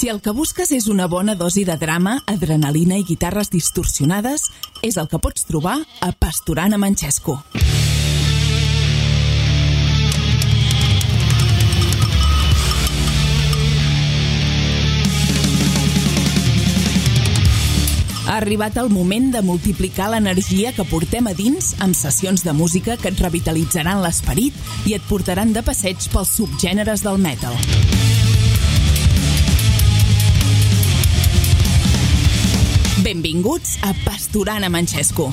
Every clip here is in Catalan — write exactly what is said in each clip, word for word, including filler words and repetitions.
Si el que busques és una bona dosi de drama, adrenalina i guitarres distorsionades, és el que pots trobar a Pasturant amb en Xesco. Ha arribat el moment de multiplicar l'energia que portem a dins amb sessions de música que et revitalitzaran l'esperit i et portaran de passeig pels subgèneres del metal. Benvinguts a Pasturant amb en Xesco.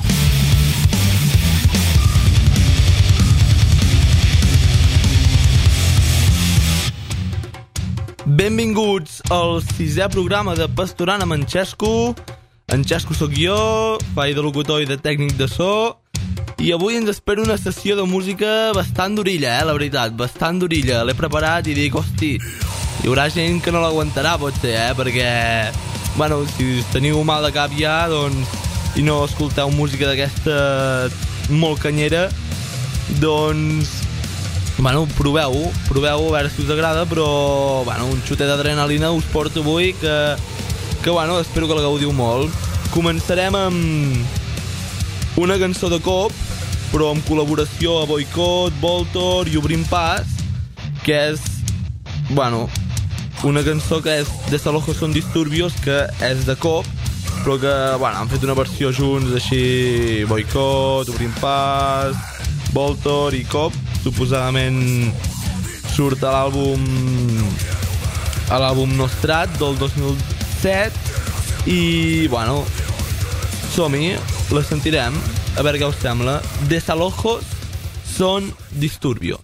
Benvinguts al sisè programa de Pasturant amb en Xesco. En Xesco sóc jo, faig de locutor i de tècnic de so, i avui ens espera una sessió de música bastant d'orilla, eh, la veritat, bastant d'orilla. L'he preparat i dic, hosti, hi haurà gent que no l'aguantarà, potser, eh, perquè, bueno, si teniu mal de cap ja, doncs, i no escolteu música d'aquesta molt canyera, doncs, bueno, proveu-ho, proveu-ho, a veure si us agrada, però, bueno, un xutet d'adrenalina us porto avui que... que, bueno, espero que la gaudiu molt. Començarem amb una cançó de cop, però amb col·laboració a Boicot, Voltor i Obrim Pas, que és, bueno, una cançó que és Desalojos son disturbios, que és de cop, però que, bueno, han fet una versió junts, així, Boicot, Obrim Pas, Voltor i Cop, suposadament surt a l'àlbum a l'àlbum Nostrat del dos mil set i, bueno, som-hi, la sentirem, a veure què us sembla. Desalojos son disturbios.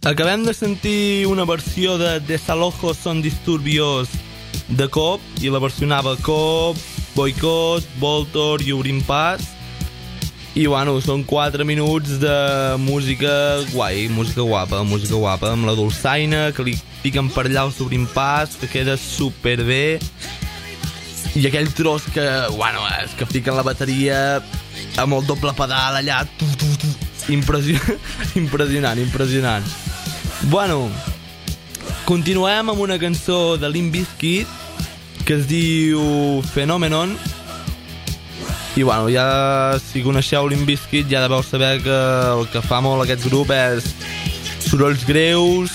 acabem de sentir una versió de Desalojos son disturbios de Coop, i la versionava Coop, Boicot, Voltor i Obrim Pas. I bueno, són quatre minuts de música guai, música guapa, música guapa, amb la dolçaina, que li piquen per allà el Obrim Pas, que queda superbé. I aquell tros que, bueno, és que fiquen la bateria amb el doble pedal allà, tu, tu, tu. Impressionant, impressionant, impressionant. Bueno, continuem amb una cançó de Limp Bizkit que es diu Phenomenon. I bueno, ja si coneixeu Limp Bizkit ja deveu saber que el que fa molt aquest grup és sorolls greus,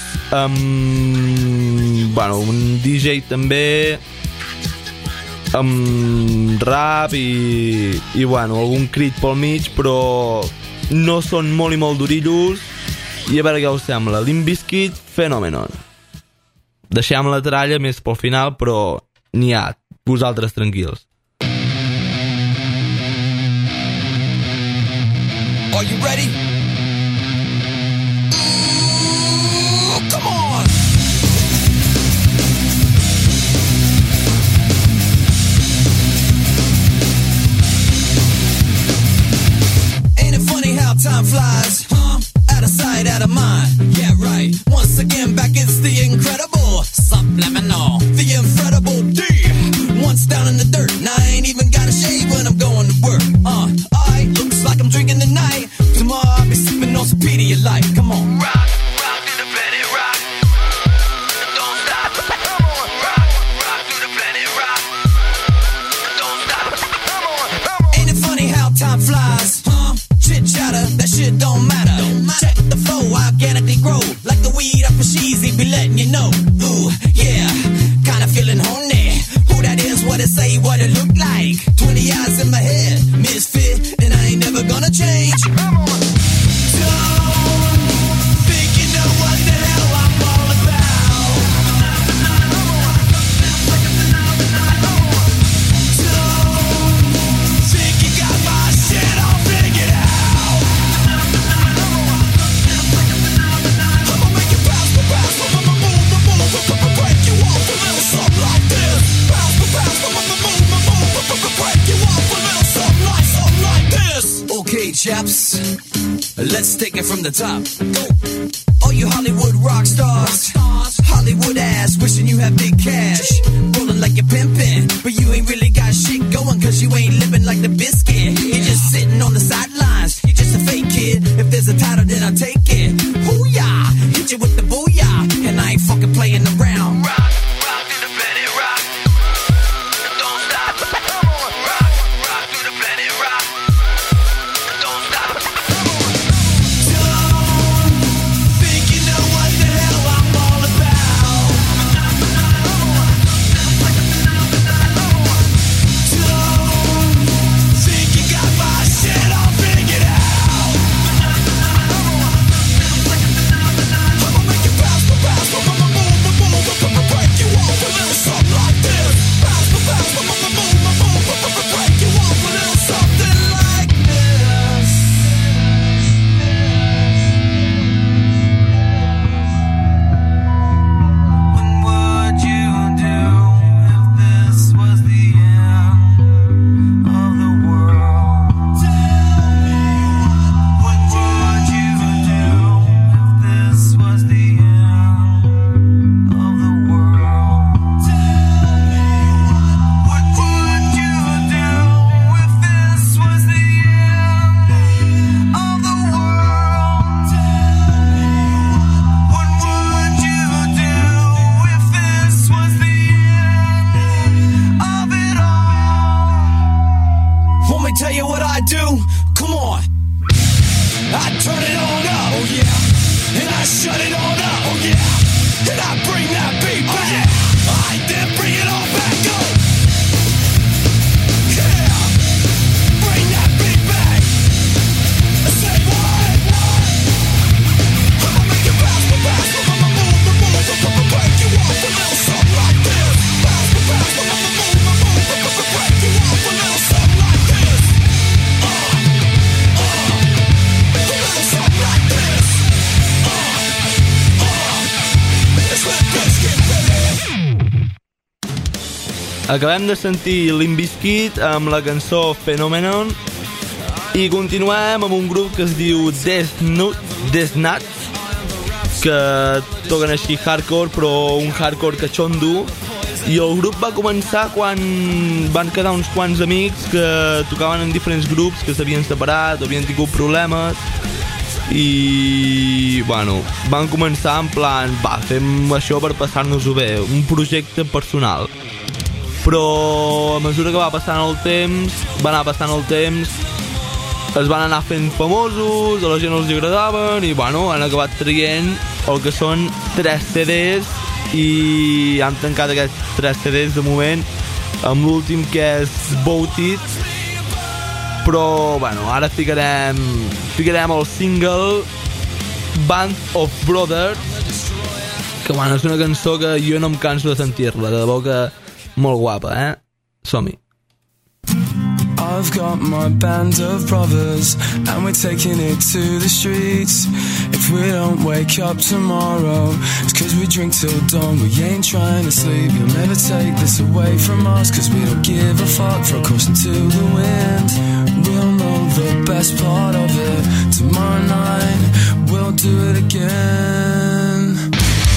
amb bueno, un D J també, amb rap i, i bueno, algun crit pel mig, però no són molt i molt durillos. I a veure què us sembla. Limp Bizkit, Phenomenon. Deixem la tralla més pel final, però n'hi ha, vosaltres tranquils. Are you ready? Ooh, come on! Ain't it funny how time flies, huh? Out of sight, out of mind. Yeah, right. Once again, back it's the incredible Subliminal, the incredible D. Once down in the dirt, and I ain't even got a shave when I'm going to work. Uh, alright, looks like I'm drinking tonight. Tomorrow I'll be sipping on some Pedialyte. Come on. Rock, rock to the planet, rock. Don't stop. Come on. Rock, rock to the planet, rock. Don't stop. Come on. Come on. Ain't it funny how time flies, huh? Chit chatter, that shit don't matter. Don't matter. Check the flow, I organically grow. Like the weed up for Sheezy, be letting you know. Ooh, yeah, kinda feeling horny. Who that is, what it say, what it look like. Twenty eyes in my head, misfit, and I ain't never gonna change. Come on. Don't think you know what the hell I'm all about. Don't think you got my shit all figured out. I'ma make you bounce, bounce, I'ma move, move, move, break you off a little something like this. Bounce, bounce, I'ma move, move, break you off a little something like, something like this. Okay, chaps, let's take it from the top. Go. All you Hollywood rock stars, Hollywood ass, wishing you had big cash. Rolling like you're pimping, but you ain't really got shit going, cause you ain't living like the biscuit. You're just sitting on the sidelines, you're just a fake kid. If there's a title, then I'll take it. Hoo-yah, hit you with the booyah, and I ain't fucking playing around. Rock, rock to the planet, rock. Don't stop. Come on. Rock, rock to the planet, rock. Don't stop. Come on. Don't think you know what the hell I'm all about. Don't think you got my shit all figured out. I'ma make you bounce, bounce, I'ma move, move, Acabem de sentir Limp Bizkit amb la cançó Phenomenon i continuem amb un grup que es diu Death Nuts, que toquen així hardcore, però un hardcore catxondo. I el grup va començar quan van quedar uns quants amics que tocaven en diferents grups, que s'havien separat o havien tingut problemes. I, bueno, van començar en plan, va, fem això per passar-nos-ho bé, un projecte personal. Però a mesura que va passant el temps, va anar passant el temps, es van anar fent famosos, a la gent els agradaven i, bueno, han acabat traient el que són tres C Ds i han tancat aquests tres C Ds de moment amb l'últim, que és Voted. Però, bueno, ara ficarem ficarem el single Band of Brothers, que, bueno, és una cançó que jo no em canso de sentir-la, de debò que molt guapa, eh? Som-hi. I've got my band of brothers and we're taking it to the streets. If we don't wake up tomorrow, it's cause we drink till dawn. We ain't trying to sleep. You'll never take this away from us, cause we don't give a fuck. Throw caution to the wind. We'll know the best part of it. Tomorrow night we'll do it again.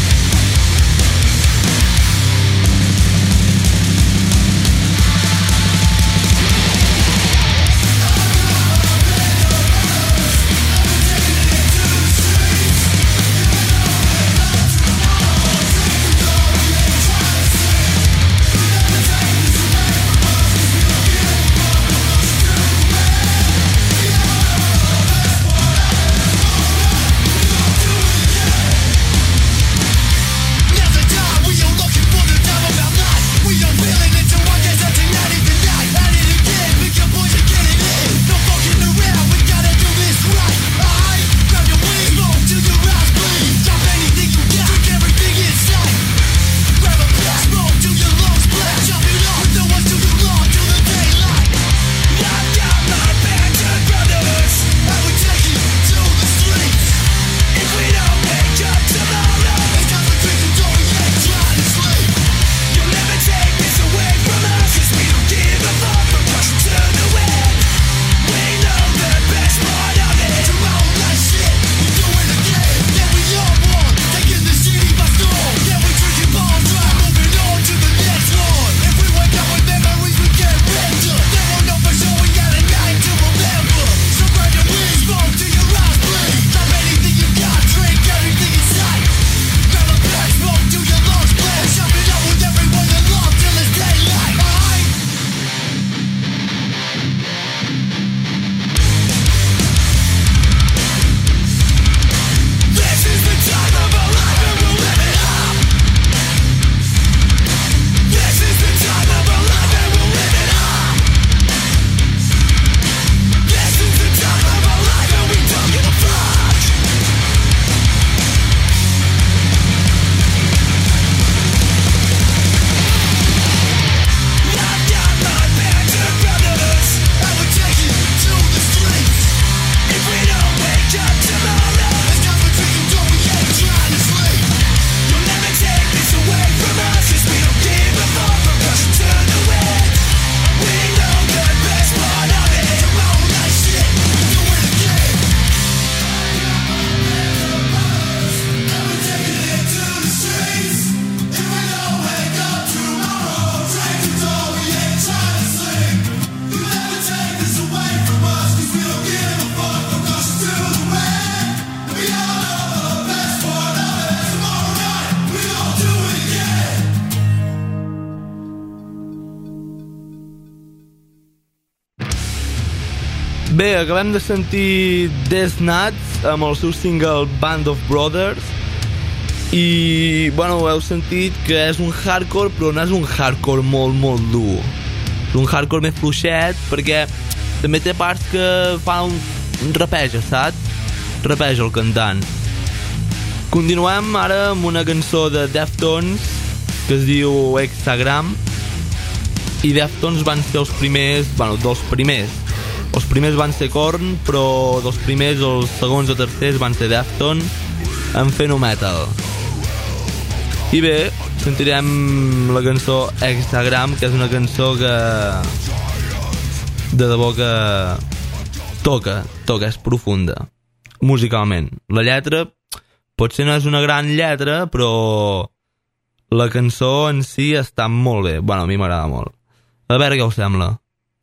Bé, acabem de sentir Death Nuts amb el seu single Band of Brothers i, bueno, heu sentit que és un hardcore, però no és un hardcore molt, molt dur. És un hardcore més fluixet, perquè també té parts que fa un, un rapeja, saps? Rapeja el cantant. Continuem ara amb una cançó de Deftones que es diu Hexagram, i Deftones van ser els primers, bueno, dels primers. Els primers van ser Korn, però dels primers, els segons o tercers van ser Deftones en fer nu metal. I bé, sentirem la cançó Hexagram, que és una cançó que de debò que toca, toca, és profunda musicalment. La lletra potser no és una gran lletra, però la cançó en si està molt bé. Bueno, a mi m'agrada molt. A veure què us sembla.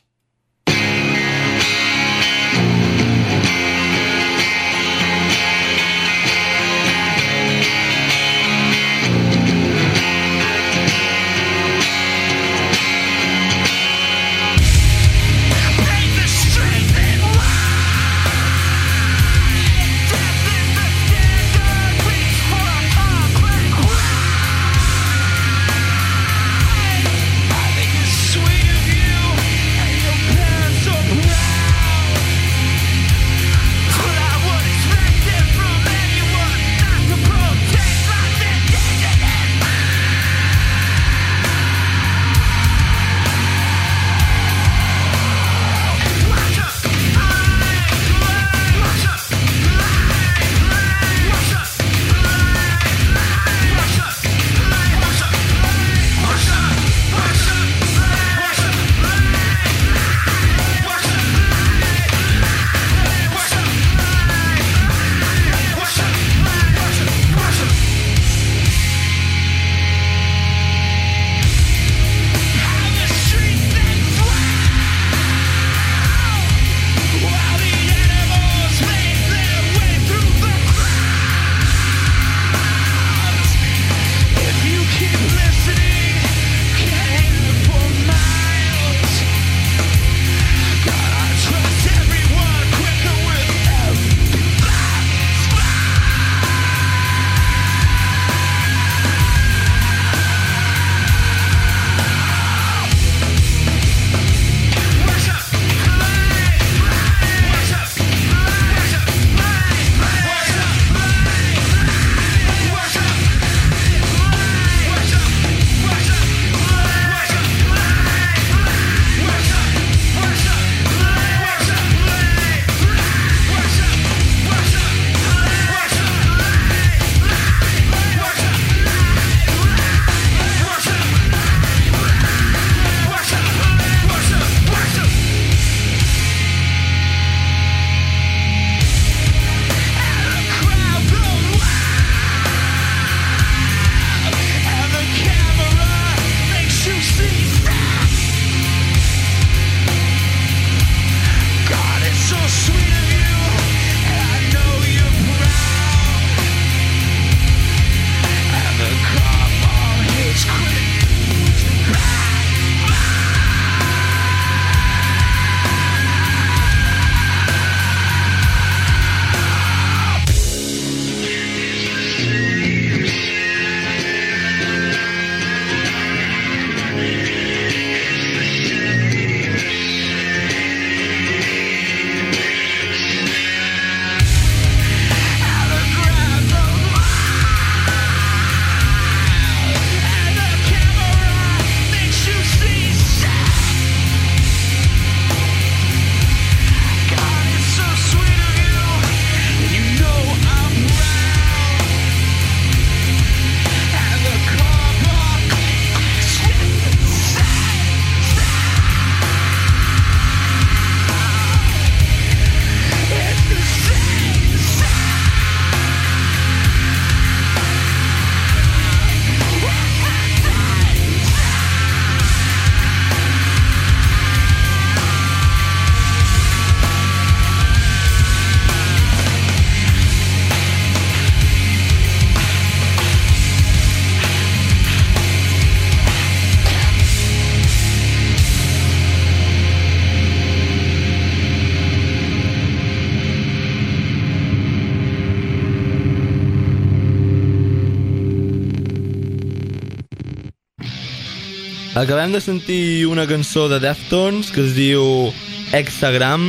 Acabem de sentir una cançó de Deftones que es diu Hexagram,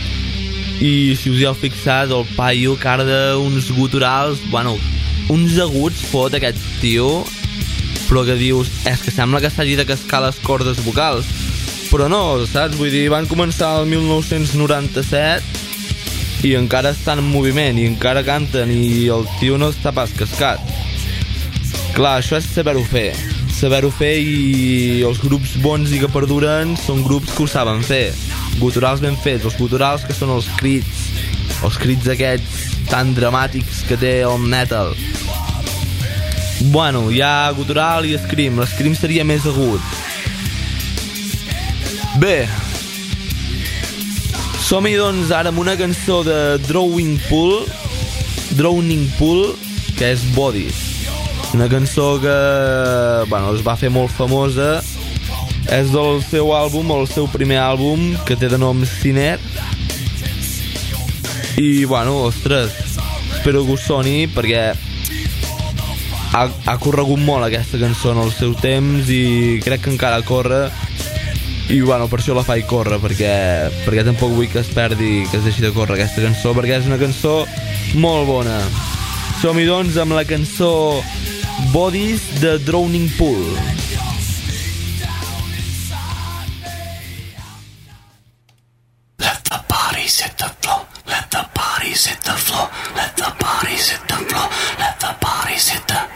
i si us hi heu fixat, el paio carda uns guturals, bueno, uns aguts fot aquest tio, però que dius, és que sembla que s'hagi de cascar les cordes vocals, però no, saps? Vull dir, van començar el mil nou-cents noranta-set i encara estan en moviment i encara canten, i el tio no està pas cascat. Clar, això és saber-ho fer. Saber-ho fer, i els grups bons i que perduren són grups que ho saben fer. Guturals ben fets, els guturals que són els crits, els crits aquests tan dramàtics que té el metal. Bueno, hi ha gutural i scream. L'scream seria més agut. Bé, som-hi doncs ara amb una cançó de Drowning Pool, Drowning Pool, que és Bodies. Una cançó que, bueno, es va fer molt famosa. És del seu àlbum, el seu primer àlbum, que té de nom Sinner. I, bueno, ostres, espero que us soni, perquè ha, ha corregut molt aquesta cançó en el seu temps i crec que encara corre. I, bueno, per això la faig córrer, perquè, perquè tampoc vull que es perdi, que es deixi de córrer aquesta cançó, perquè és una cançó molt bona. Som-hi, doncs, amb la cançó Bodies de Drowning Pool. Let the bodies hit the floor. Let the bodies hit the floor. Let the bodies hit the floor. Let the bodies hit the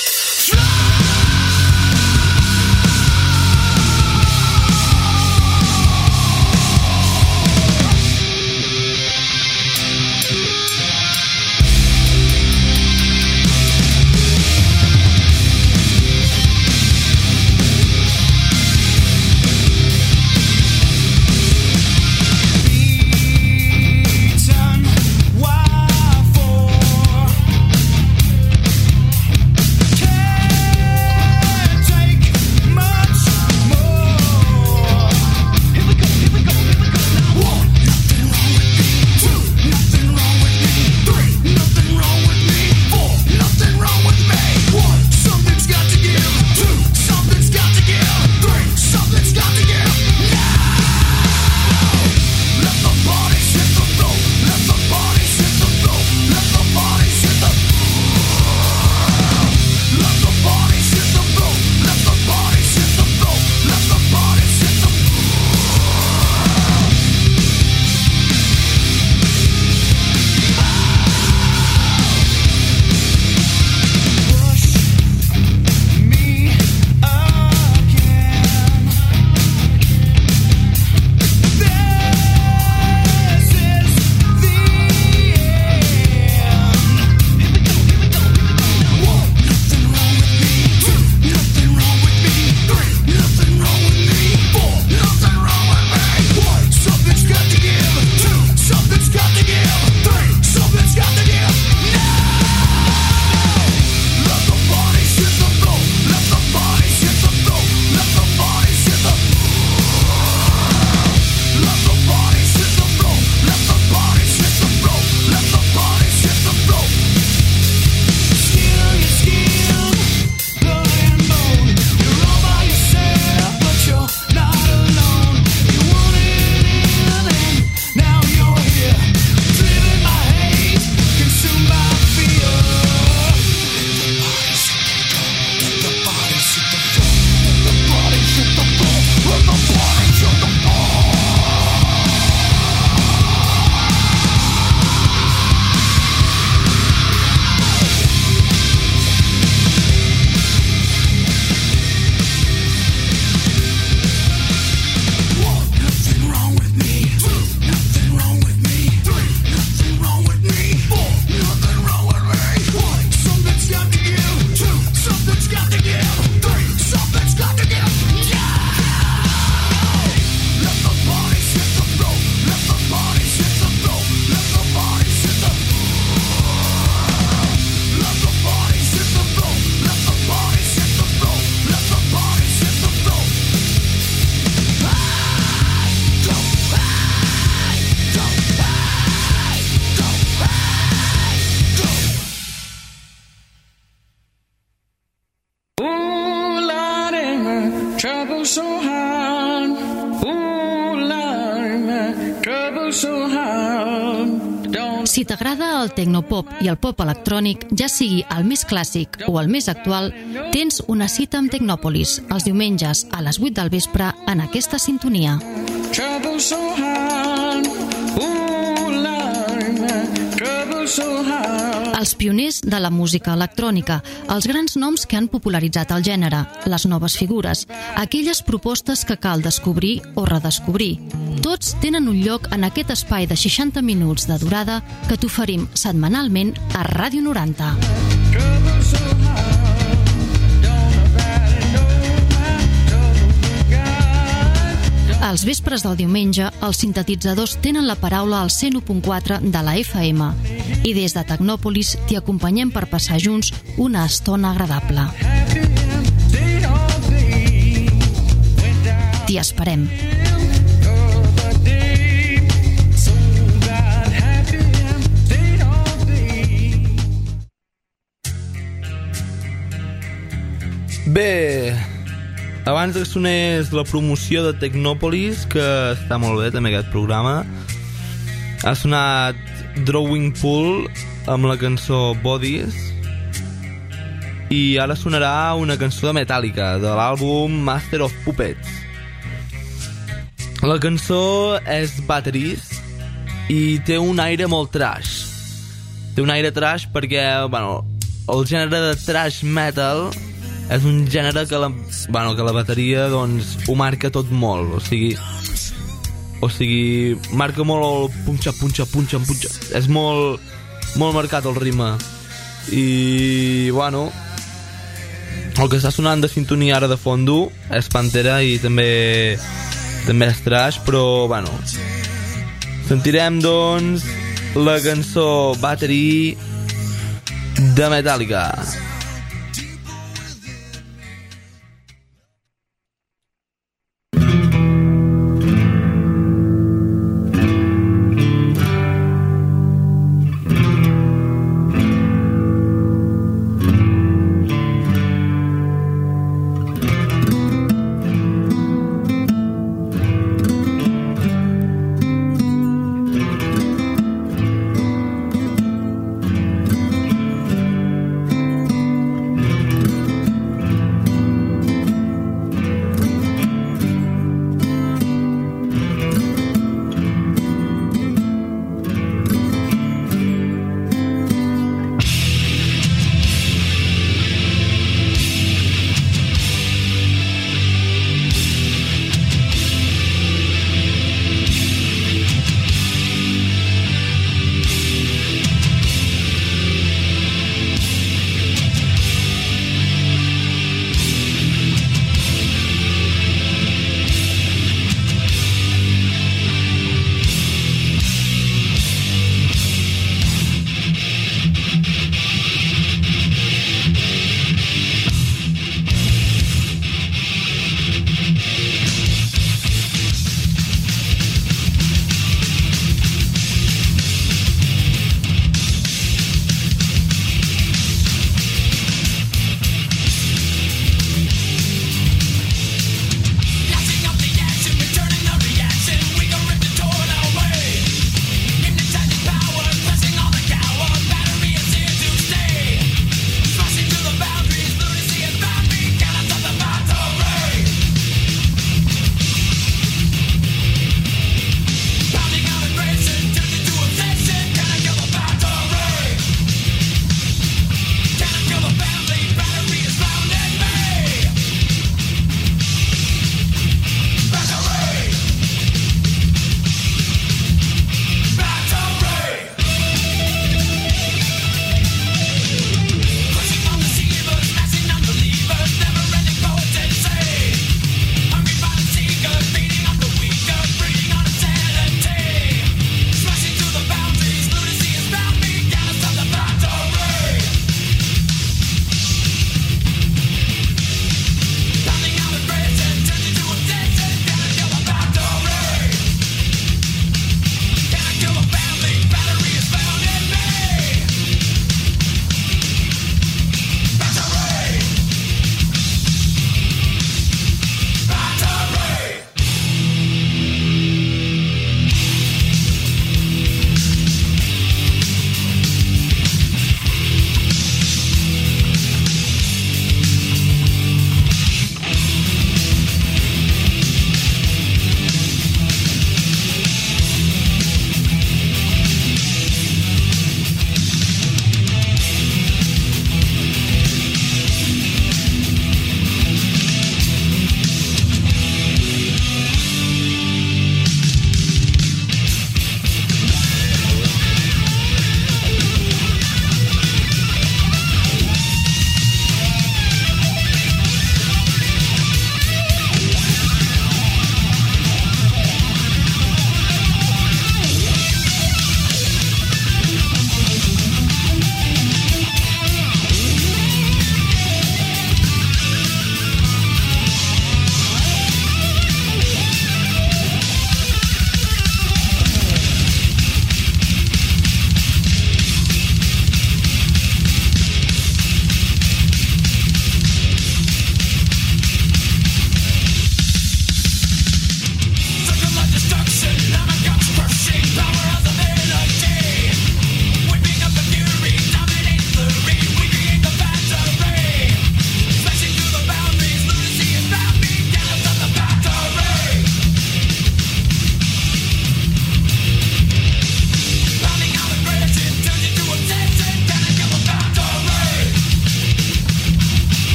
Si t'agrada el tecnopop i el pop electrònic, ja sigui el més clàssic o el més actual, tens una cita amb Tecnòpolis els diumenges a les vuit del vespre en aquesta sintonia. Trouble so hard, ooh, Lord, trouble Els pioners de la música electrònica, els grans noms que han popularitzat el gènere, les noves figures, aquelles propostes que cal descobrir o redescobrir. Tots tenen un lloc en aquest espai de seixanta minuts de durada que t'oferim setmanalment a Ràdio noranta. Als vespres del diumenge, els sintetitzadors tenen la paraula al cent u punt quatre de la F M i des de Tecnòpolis t'hi acompanyem per passar junts una estona agradable. T'hi esperem. Bé, abans que sonés la promoció de Tecnòpolis, que està molt bé també aquest programa, ha sonat Drawing Pool amb la cançó Bodies, i ara sonarà una cançó de Metallica, de l'àlbum Master of Puppets. La cançó és Batteries i té un aire molt trash. Té un aire trash perquè, bueno, el gènere de trash metal és un gènere que la, bueno, que la bateria doncs, ho marca tot molt, o sigui, o sigui, marca molt el punxa, punxa, punxa, punxa. És molt, molt marcat el ritme. I, bueno, el que està sonant de sintonia ara de fondo és Pantera i també, també és trash, però, bueno, sentirem, doncs, la cançó Battery de Metallica.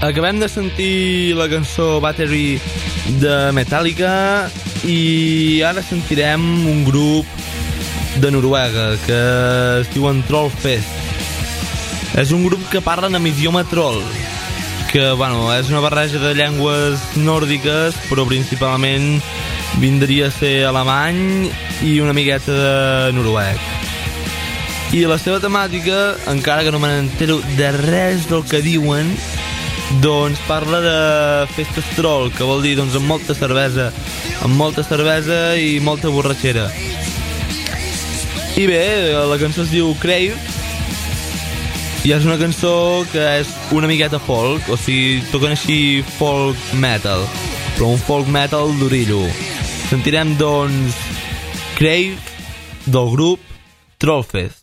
acabem de sentir la cançó Battery de Metallica i ara sentirem un grup de Noruega que es diuen Trollfest. És un grup que parlen amb idioma troll, que bueno, és una barreja de llengües nòrdiques, però principalment vindria a ser alemany i una miqueta de noruec. I la seva temàtica, encara que no me n'entero de res del que diuen, doncs parla de festes troll, que vol dir doncs amb molta cervesa, amb molta cervesa i molta borratxera. I bé, la cançó es diu Crave i és una cançó que és una miqueta folk, o sigui, toquen així folk metal, però un folk metal d'orillo. Sentirem doncs Crave del grup Trollfest.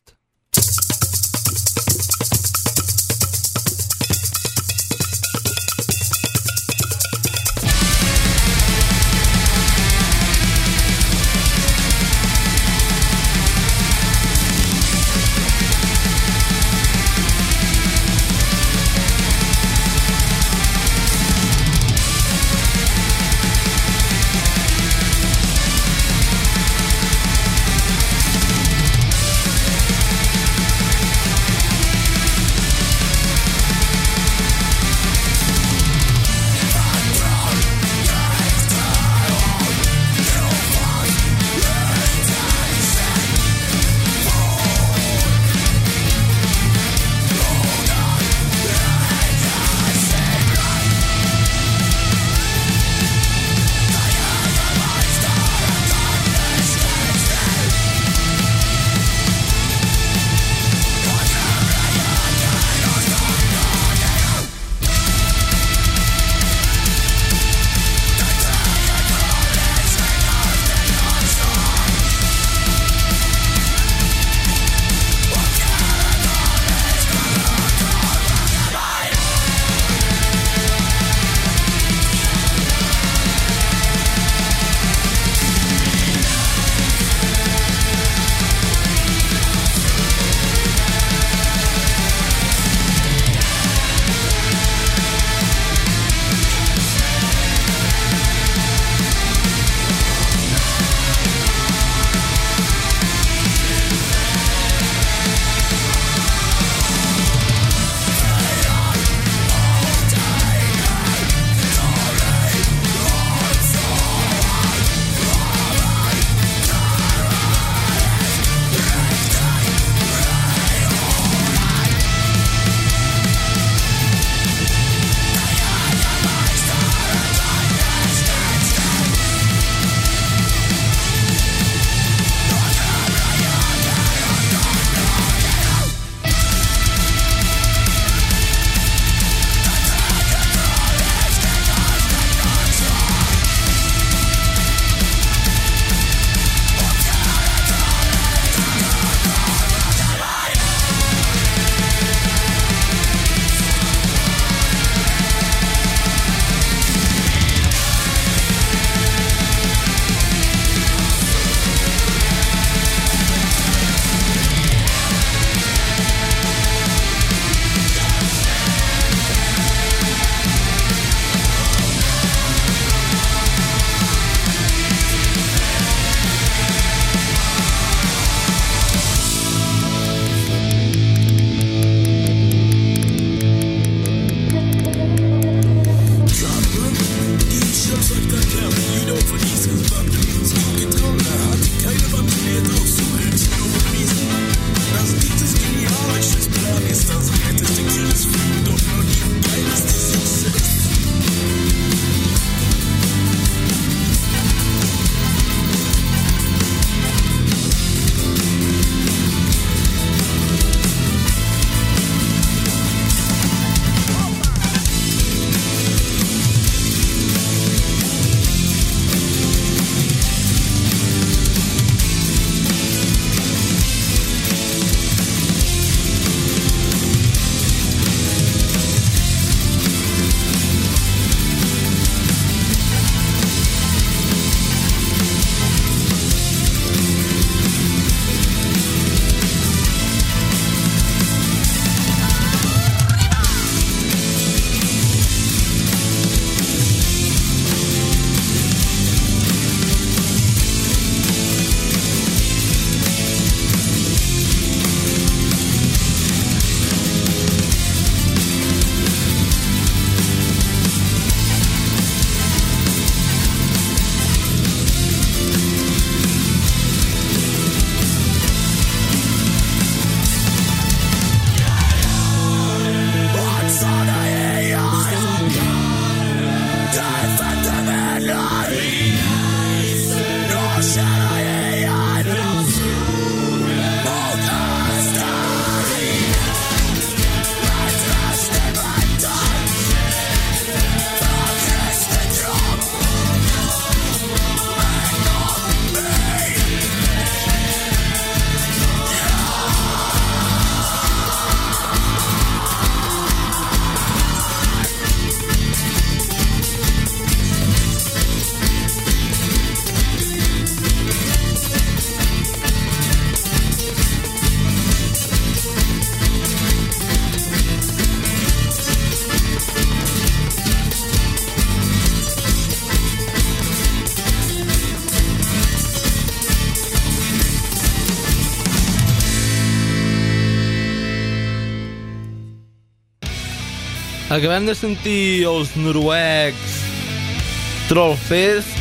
acabem de sentir els noruecs Trollfest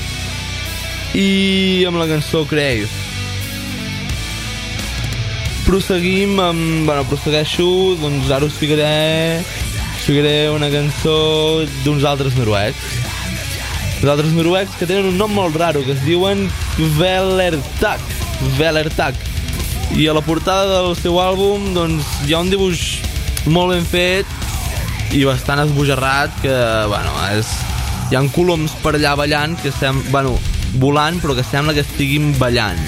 i amb la cançó Crave. Proseguim amb... Bueno, prosegueixo, doncs ara us ficaré, us ficaré una cançó d'uns altres noruecs. Uns altres noruecs que tenen un nom molt raro, que es diuen Kvelertak. Kvelertak. I a la portada del seu àlbum, doncs, hi ha un dibuix molt ben fet i bastant esbojarrat, que, bueno, és... Hi ha coloms per allà ballant, que sem... bueno, volant, però que sembla que estiguin ballant.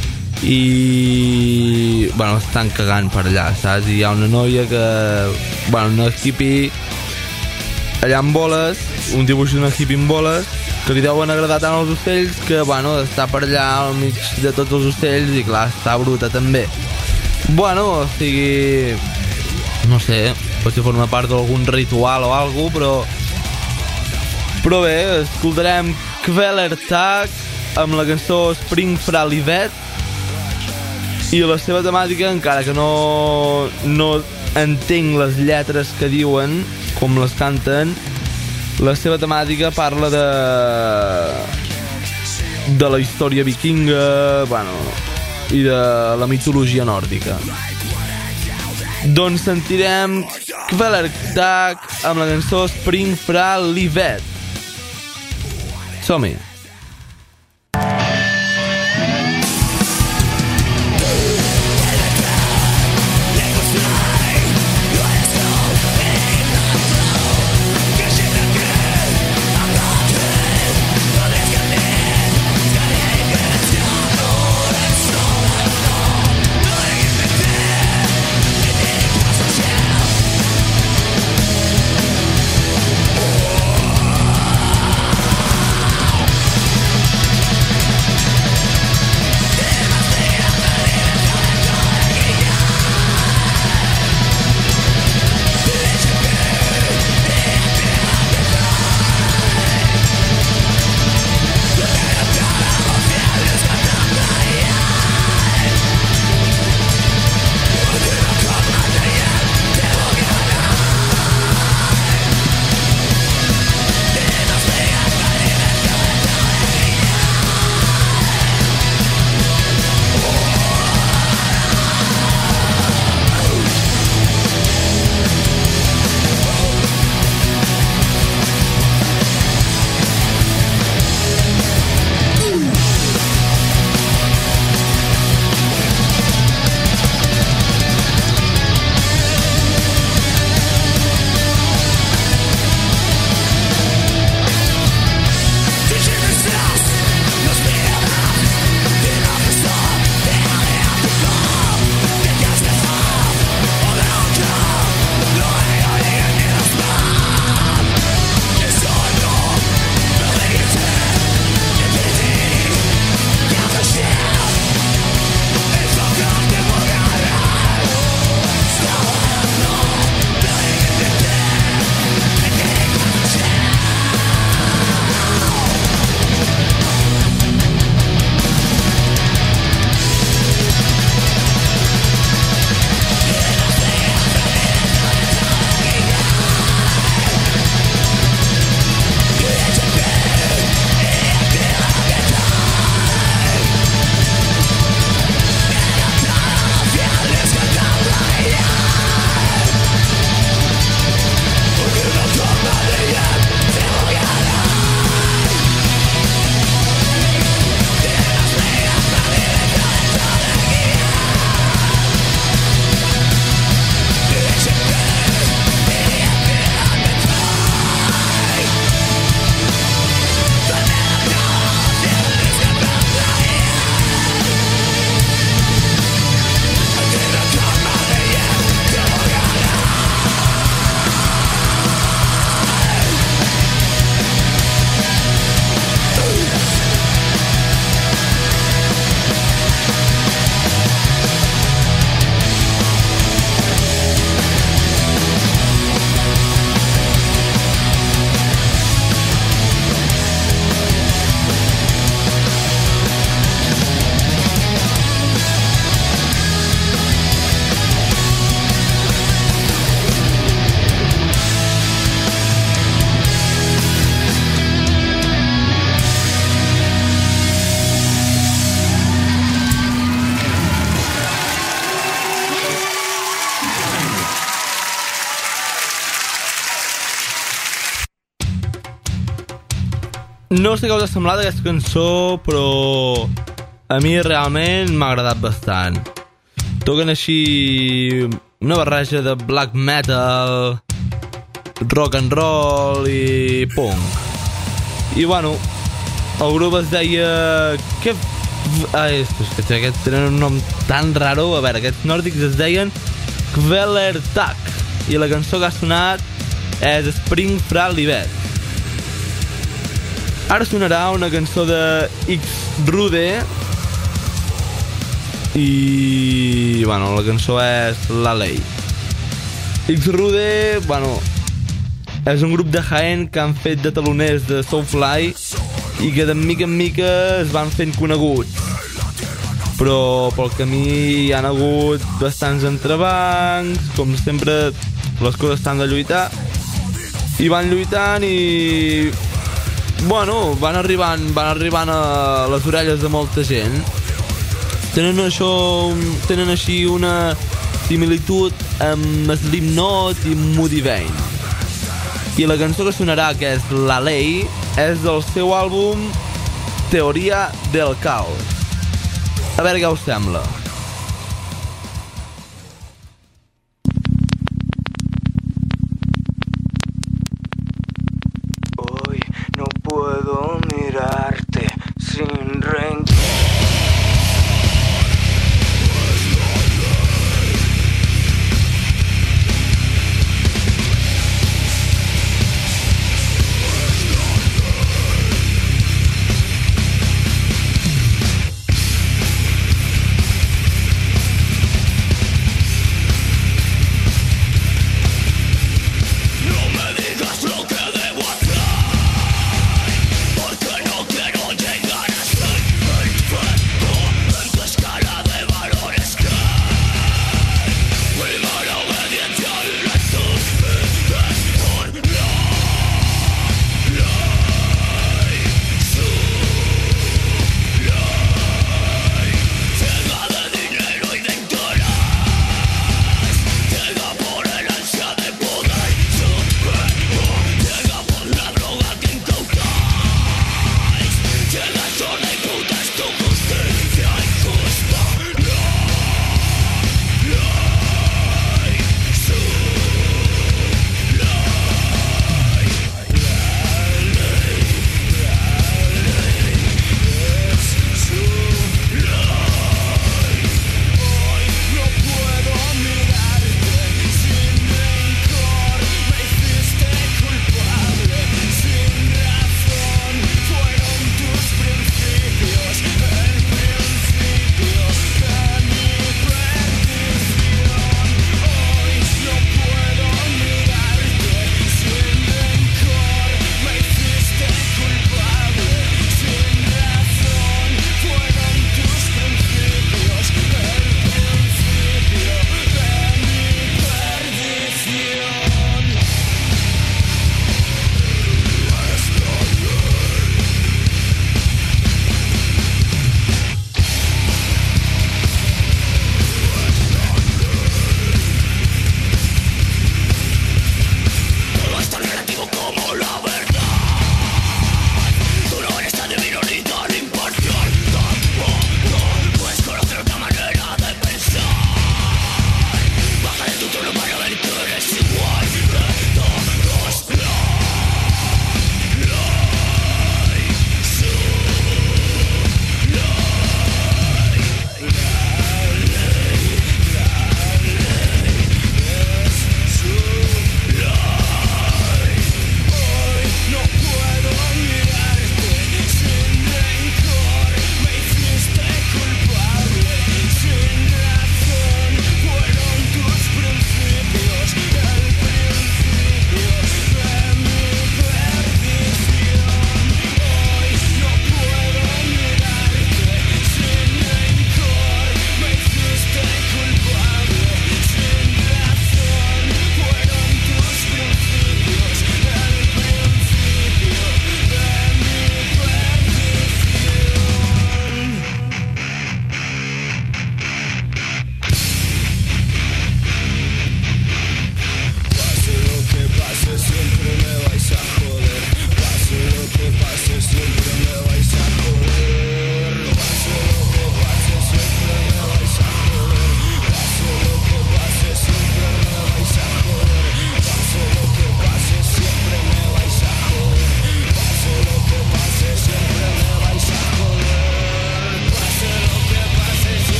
I... bueno, estan cagant per allà, saps? I hi ha una noia que... bueno, una hippie allà amb boles, un dibuix d'una hippie amb boles, que li deuen agradar tant als ocells que, bueno, està per allà al mig de tots els ocells i, clar, està bruta també. Bueno, o sigui... no sé, potser forma part d'algun ritual o alguna cosa, però... però bé, escoltarem Kvelertak amb la cançó Spring fra Livet, i la seva temàtica, encara que no, no entenc les lletres que diuen, com les canten, la seva temàtica parla de de la història vikinga, bueno, i de la mitologia nòrdica. Doncs sentirem Kvelertak amb la cançó Spring fra Livet. Som-hi. Oh, No sé què us ha semblat aquesta cançó, però a mi realment m'ha agradat bastant. Toquen així una barreja de black metal, rock and roll i punk. I bueno, el grup es deia... Què... Ai, és que aquests tenen un nom tan raro. A veure, aquests nòrdics es deien Kvelertak. I la cançó que ha sonat és Spring fra Livet. Ara sonarà una cançó de X-Rude i... bueno, la cançó és La Ley. X-Rude, bueno, és un grup de Jaén que han fet de taloners de Soulfly i que de mica en mica es van fent coneguts. Però pel camí hi han hagut bastants entrebancs, com sempre les coses estan de lluitar, i van lluitant i... bueno, van arribant, van arribant a les orelles de molta gent. Tenen això, tenen així una similitud amb Slipknot i Moody Vane. I la cançó que sonarà, que és La Ley, és del seu àlbum Teoria del Caos. A veure què us sembla. Hoy no puedo mirarte sin rencor.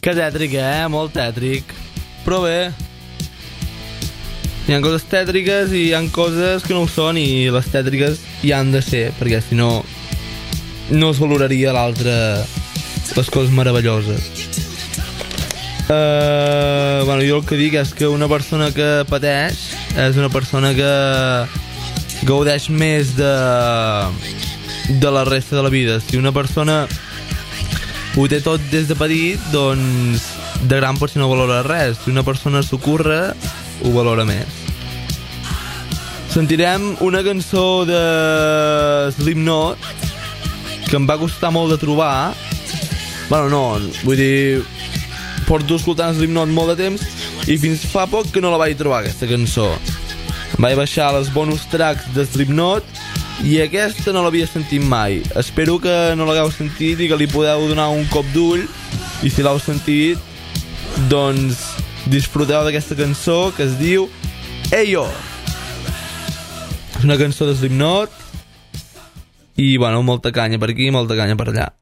Que tètric, eh? Molt tètric. Però bé, hi ha coses tètriques i hi ha coses que no ho són, i les tètriques hi han de ser, perquè si no no es valoraria l'altre, les coses meravelloses. Uh, bueno, jo el que dic és que una persona que pateix és una persona que gaudeix més de de la resta de la vida. Si una persona ho té tot des de petit, doncs de gran potser no valora res. Si una persona s'ocorre, ho valora més. Sentirem una cançó de Slipknot que em va costar molt de trobar. Bueno, no, vull dir, porto escoltant Slipknot molt de temps i fins fa poc que no la vaig trobar, aquesta cançó. Em vaig baixar les bonus tracks de Slipknot i aquesta no l'havia sentit mai. Espero que no l'hagueu sentit i que li podeu donar un cop d'ull, i si l'heu sentit, doncs disfruteu d'aquesta cançó que es diu Eyo. És una cançó de Slipknot i, bueno, molta canya per aquí, molta canya per allà.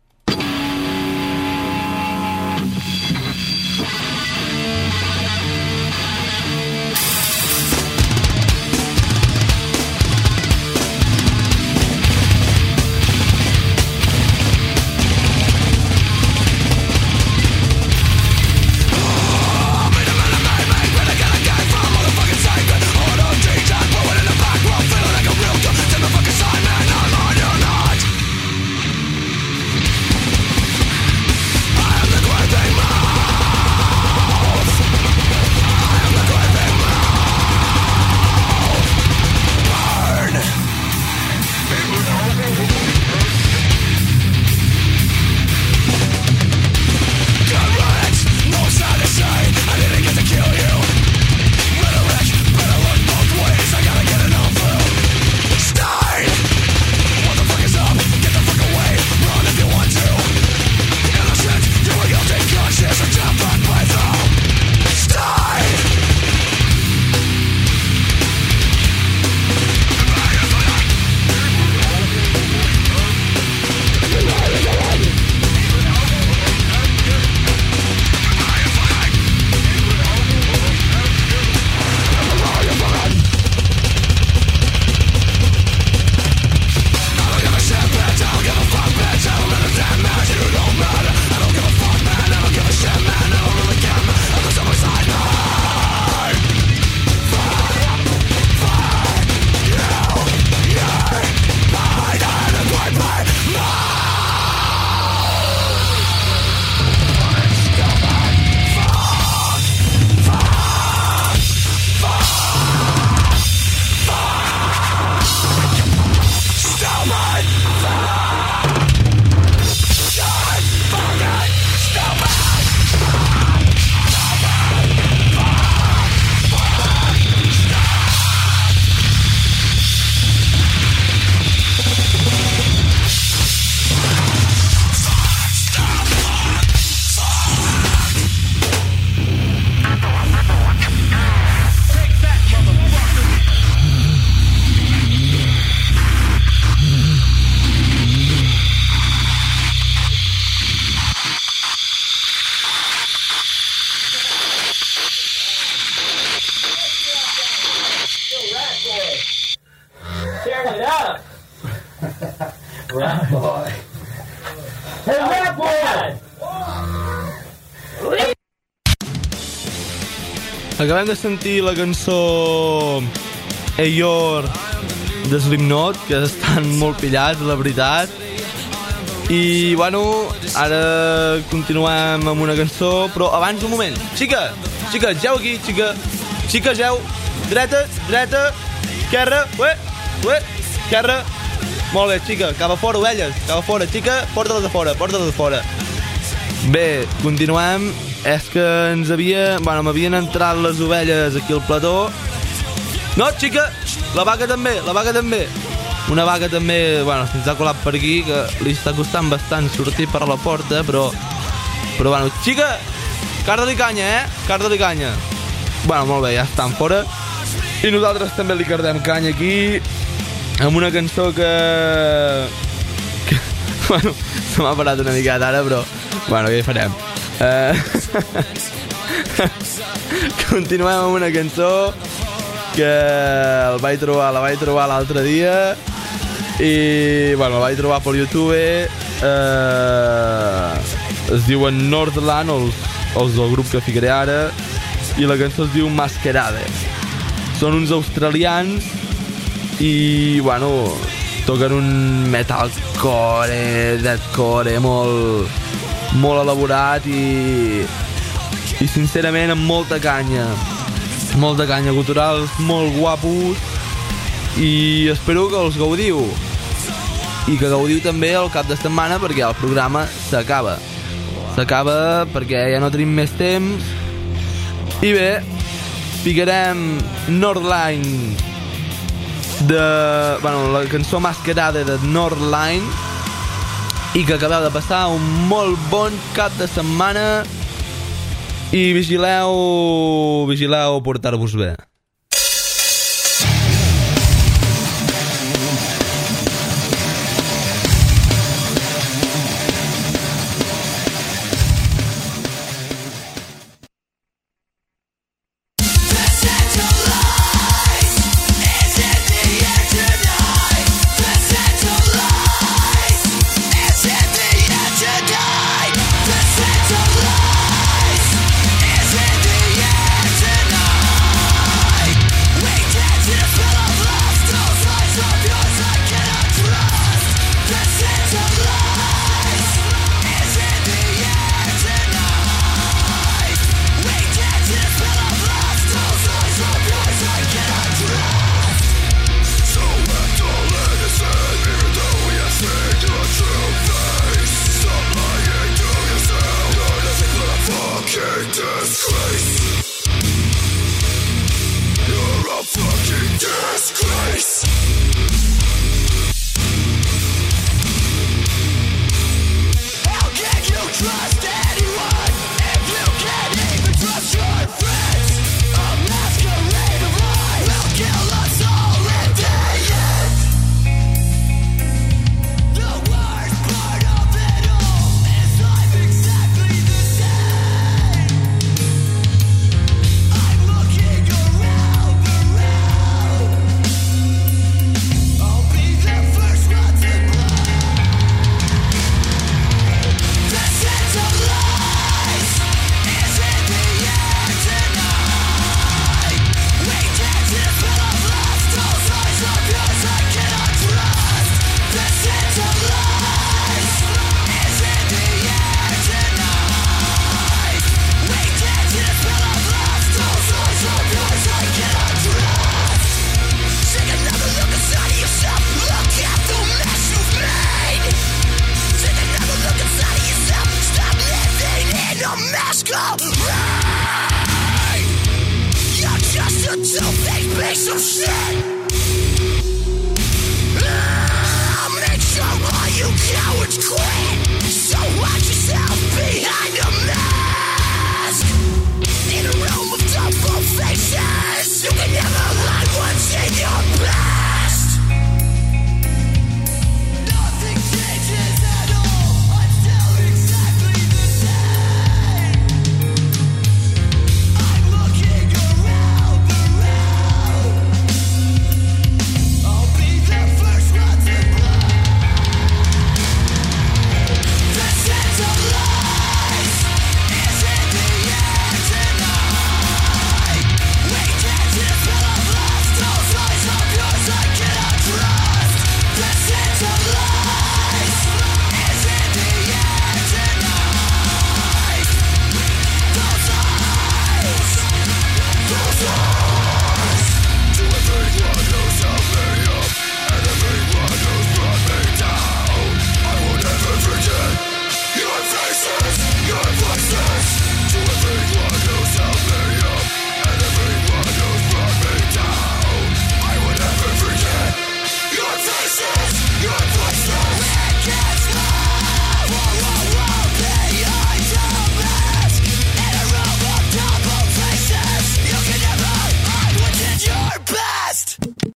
Rat boy. Hey, rat boy! Acabem de sentir la cançó Eyor de Slipknot, que estan molt pillats, la veritat. I, bueno, ara continuem amb una cançó, però abans un moment. Xica, xica, geu aquí, xica. Xica, geu. Dreta, dreta, esquerra, ué, ué, esquerra. Molt bé, xica, cap a fora, ovelles, cap a fora, xica, porta-les a fora, porta-les a fora. Bé, continuem. És que ens havia... Bueno, m'havien entrat les ovelles aquí al plató. No, xica, la vaca també, la vaca també. Una vaca també, bueno, se'ns ha colat per aquí, que li està costant bastant sortir per la porta, però... Però, bueno, xica, carda-li canya, eh? Carda-li canya. Bueno, molt bé, ja estan fora. I nosaltres també li cardem canya aquí, amb una cançó que... que... Bueno, se m'ha parat una miqueta ara, però... Bueno, què hi farem? Eh... Continuem amb una cançó que el vaig trobar, la vaig trobar l'altre dia i, bueno, la vaig trobar per YouTube. Eh... Es diuen Northland, els, els del grup que ficaré ara, i la cançó es diu Masquerade. Són uns australians i, bueno, toquen un metalcore, deathcore molt, molt elaborat i, i sincerament amb molta canya. Molta canya, culturals molt guapos, i espero que els gaudiu. I que gaudiu també el cap de setmana, perquè el programa s'acaba. S'acaba perquè ja no tenim més temps. I bé, ficarem Northline de... Bueno, la cançó Masquerade de Northline, i que acabeu de passar un molt bon cap de setmana i vigileu, vigileu portar-vos bé. You're just a two-faced piece of shit.